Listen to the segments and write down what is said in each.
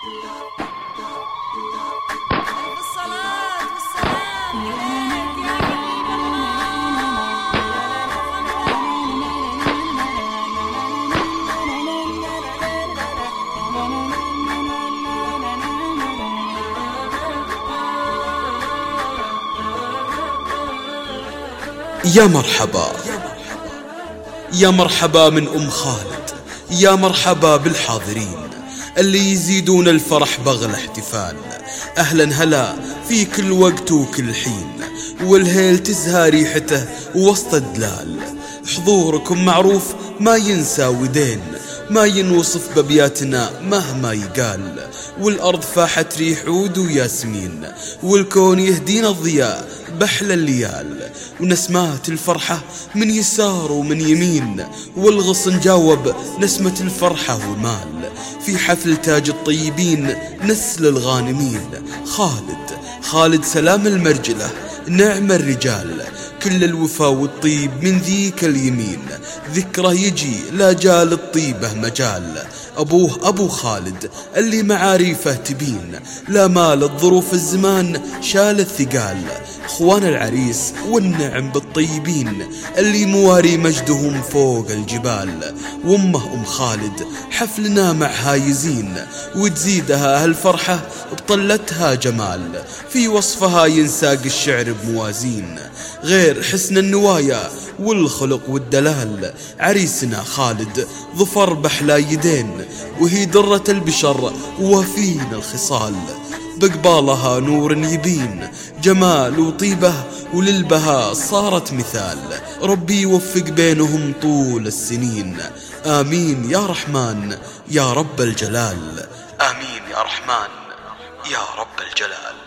يا مرحبا يا مرحبا من أم خالد، يا مرحبا بالحاضرين اللي يزيدون الفرح بغل احتفال. أهلا هلا في كل وقت وكل حين، والهيل تزهى ريحته وسط الدلال. حضوركم معروف ما ينسى ودين، ما ينوصف بأبياتنا مهما يقال. والأرض فاحت ريح عود وياسمين، والكون يهدينا الضياء بحلى الليال. ونسمات الفرحة من يسار ومن يمين، والغصن جاوب نسمة الفرحة والمال. في حفل تاج الطيبين نسل الغانمين، خالد سلام المرجلة نعم الرجال. كل الوفا والطيب من ذيك اليمين، ذكره يجي لا جال الطيبة مجال. أبوه أبو خالد اللي معاريفه تبين، لا مال الظروف الزمان شال الثقال. اخوان العريس والنعم بالطيبين اللي مواري مجدهم فوق الجبال. وامه أم خالد حفلنا مع هايزين، وتزيدها هالفرحة بطلتها جمال. في وصفها ينساق الشعر بموازين، غير حسن النوايا والخلق والدلال. عريسنا خالد ظفر بحلا يدين، وهي درة البشر وفين الخصال. بقبالها نور يبين جمال وطيبة، وللبها صارت مثال. ربي يوفق بينهم طول السنين، آمين يا رحمن يا رب الجلال. آمين يا رحمن يا رب الجلال.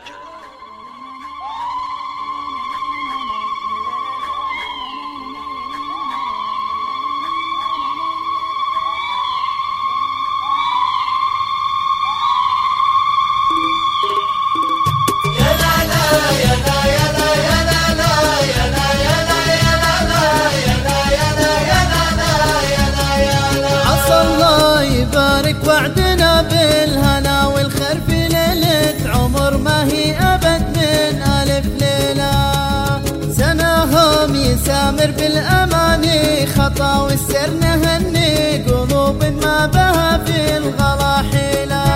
وعدنا بالهنا والخير في ليلة عمر ما هي أبد من ألف ليلة. سناهم يسامر بالأماني، خطا والسر نهني قلوب ما بها في الغلا حيلة.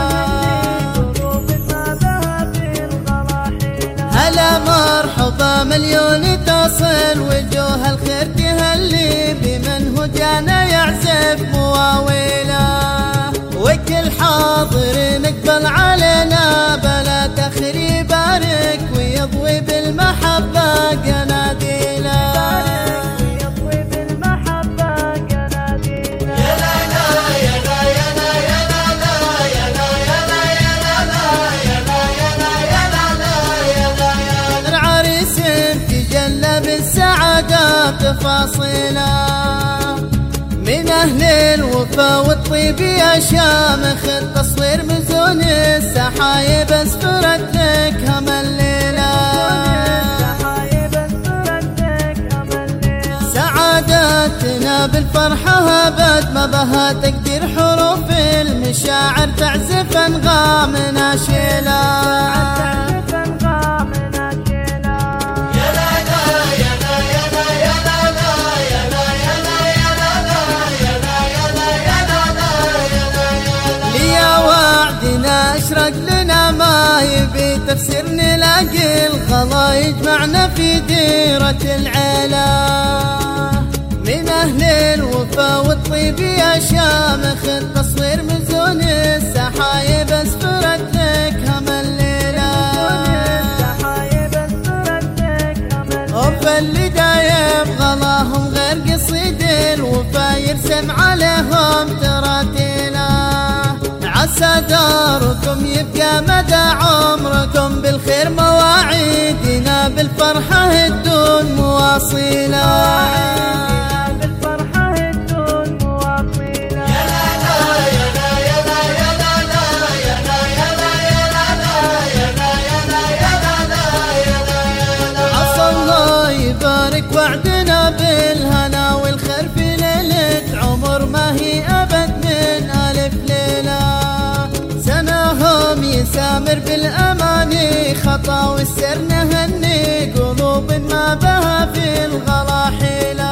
هلا مرحبا مليون تصل، وجوه الخير تهلي بمن هو جانا يعزف مواويله. وكل حاضر نقبل علينا بلا تخير يبارك، ويضوي بالمحبة قناديله. يا لا لا يا لا يا لا يا لا لا يا لا يا لا يا لا لا يا لا يا لا يا لا يا لا يا لا. العريس تجلى بالسعادة بتفاصيله، من أهل الوفا والطيب يا شامخ. التصوير مزون السحايب اسفرت لك هم الليلة. سعادتنا بالفرحة هبت ما بها تقدير حروف المشاعر، تعزف أنغامنا شيلة. اشرق لنا ما يبي تفسير، نلاقي الغلا يجمعنا في ديرة العيلة. من أهل الوفا والطيب يا شامخ. التصوير مزون السحايب اسفرت لك هم الليلة. اللي دايم غلاهم غير قصيد الوفا، يرسم عليهم تراتيله. عسى داركم يبقى مدى عمركم بالخير، مواعيدنا بالفرحة الدون مواصيلة. وعدنا بالهنا والخير في ليلة عمر ما هي أبد من ألف ليلة. سنة يسامر بالأماني خطا والسر نهني قلوب ما بها في الغلا حيلة.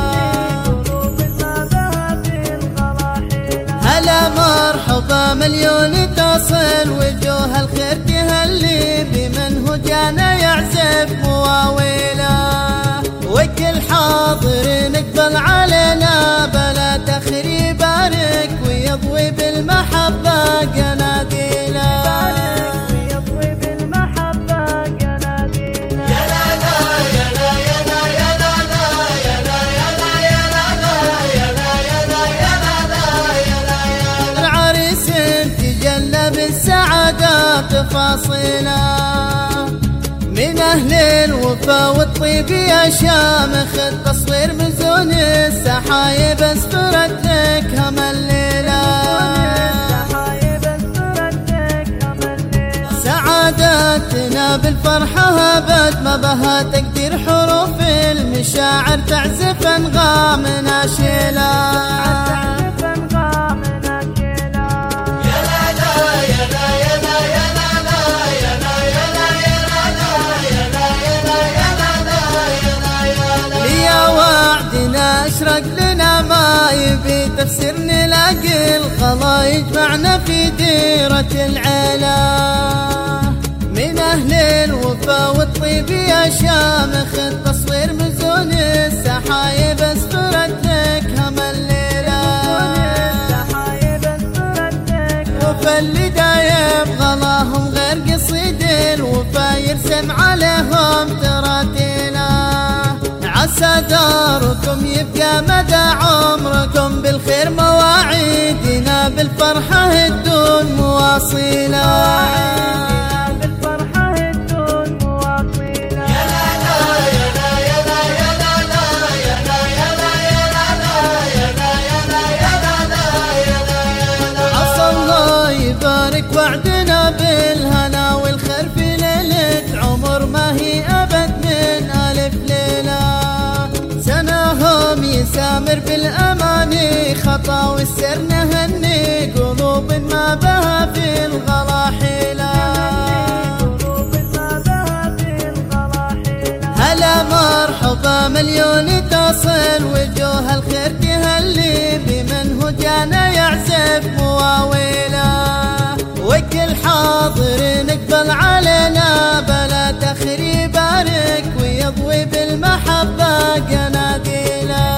هلا مرحبا مليون تصل وجوه الخير تهلي بمن هو جانا يعزف مواويله. وكل حاضر نقبل علينا بلا تخير يبارك ويضوي بالمحبة قناديله. العريس تجلى بالسعادة تفاصيله من أهل الوفا والطيب يا شامخ التصوير مزون السحايب استرت لك هم الليلة. سعادتنا بالفرحة هبت ما بها تقدير حروف المشاعر تعزف أنغام ناشلة. اشرق لنا ما يبي تفسير نلاقي الغلا يجمعنا في ديرة العلا. من أهل الوفا والطيب يا شامخ التصوير مزون السحايب استرت لك هم الليلة. وفا اللي دايم غلاهم غير قصيد الوفا يرسم عليهم تراتيله. عسى داركم يبقى مدى عمركم بالخير مواعيدنا بالفرحة الدون مواصيلة. عسى الله يبارك وعدنا بالهنا والخير في ليلة عمر ما هي أبد من ألف ليلة. سناهم يسامر بالأماني خطا والسر نهني قلوب ما بها في الغلا حيلة. هلا مرحبا مليون تصل وجوه الخير تهلي بمن هو جانا يعزف مواويله. وكل حاضر نقبل علينا بلا تخير يبارك ويضوي بالمحبة قناديله.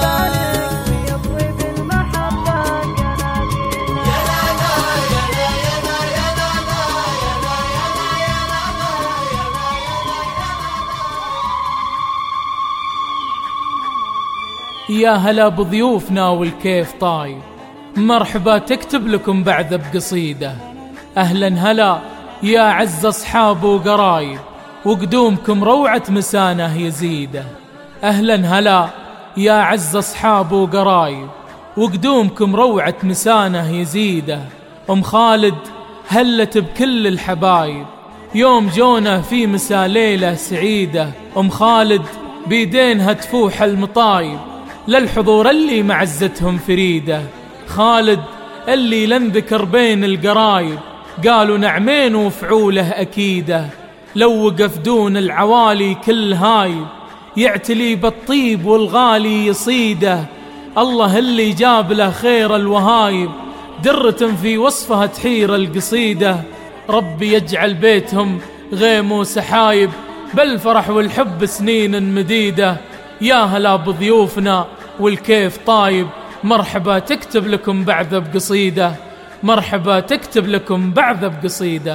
يا هلا بضيوفنا والكيف طايب مرحبا تكتب لكم بعد بقصيدة. أهلا هلا يا عز أصحاب وقرايب وقدومكم روعة مسانه يزيده. أهلا هلا يا عز أصحاب وقرايب وقدومكم روعة مسانه يزيده. أم خالد هلت بكل الحبايب يوم جونا في مسا ليلة سعيدة. أم خالد بيدينها تفوح المطايب للحضور اللي معزتهم فريدة. خالد اللي لنذكر بين القرايب قالوا نعمين وفعوله أكيدة. لو وقف دون العوالي كل هايب يعتلي بالطيب والغالي يصيده. الله اللي جاب له خير الوهايب درة في وصفها تحير القصيدة. ربي يجعل بيتهم غيم وسحايب بالفرح والحب سنين مديدة. يا هلا بضيوفنا والكيف طايب مرحبا تكتب لكم بعد بقصيدة. مرحبا تكتب لكم بعد بقصيدة.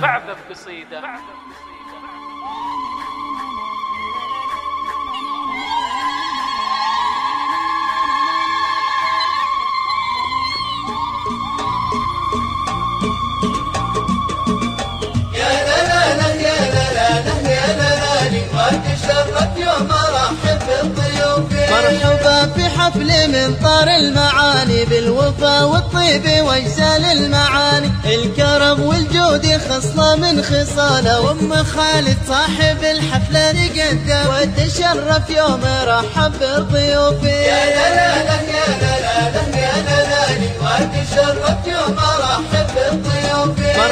مرحبا في حفل من طار المعاني بالوفا والطيب واجسال المعاني. الكرم والجود خصلة من خصاله وام خالد صاحب الحفلة نقدم وتشرف يوم رحب بضيوفي. يا لا يا لا يا لا وتشرف يوم رحب بضيوفي.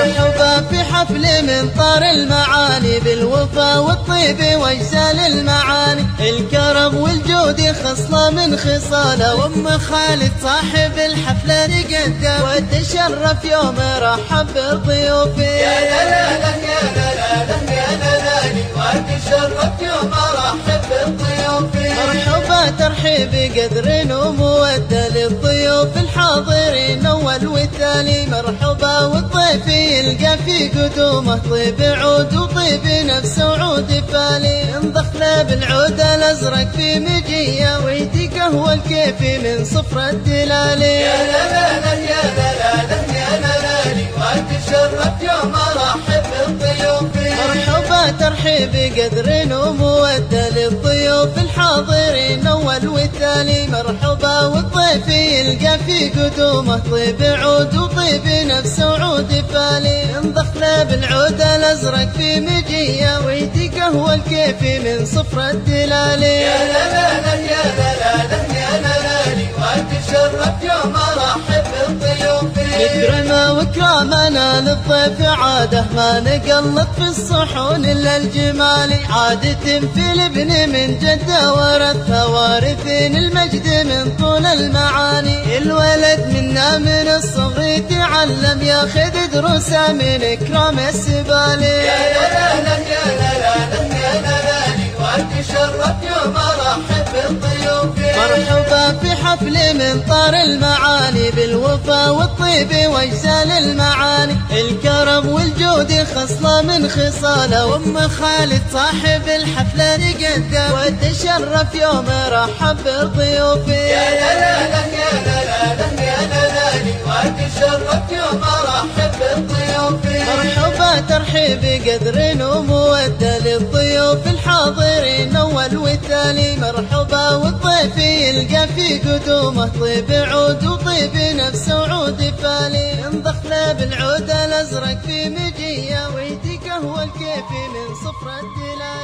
مرحبا في حفل من طار المعاني بالوفا والطيب واجزال المعاني. الكرم والجود خصلة من خصاله، وام خالد صاحب الحفلة نقدم وتشرف يوم رحب بضيوفه. يا دلاله يا دلاله يا دلالي وتشرف يوم رحب بضيوفه. مرحبا ترحيب قدر ومودة للضيوف الحاضرين اول والتالي. مرحبا والضيف يلقى في قدومه طيب عود وطيب نفس وعود فالي. انضخنا بالعود الازرق في مجيه ويدي قهوه الكيفي من صفر الدلالي. يا دلاله يا دلاله يا دلالي وتشرف يوم رحب بضيوفه. مرحبا ترحيب قدر ومودة للضيوف الحاضرين اول والتالي. مرحبا والضيف يلقى في قدومه طيب عود وطيب نفس وعود فالي. انضخنا بالعود الازرق في مجيه ويدي قهوه الكيفي من صفر الدلالي. يا دلاله يا دلاله يا دلالي وتشرف يوم رحب بضيوفه. نكرمه وكرامنا للضيف عاده ما نقلط في الصحون الا الجمالي. عادة في الابن من جده ورثها وارثين المجد من طول المعاني. الولد منا من الصغر يتعلم ياخذ دروسه من اكرام السبالي. يا دلاله يا دلاله يا دلالي وتشرف يوم رحب بضيوفه. مرحبا في حفل من طار المعاني بالوفا والطيب واجزال المعاني. الكرم والجود خصلة من خصاله، وام خالد صاحب الحفلة نقدم وتشرف يوم رحب بضيوفه. يا دلاله يا دلاله يا دلالي وتشرف يوم رحب بضيوفه. مرحبا ترحيب قدر ومودة للضيوف الحاضرين اول والتالي. مرحبا والضيف يلقى في قدومه طيب عود وطيب نفس وعود فالي. انضخنا بالعود الازرق في مجيه ويدي قهوه الكيفي من صفر الدلالي.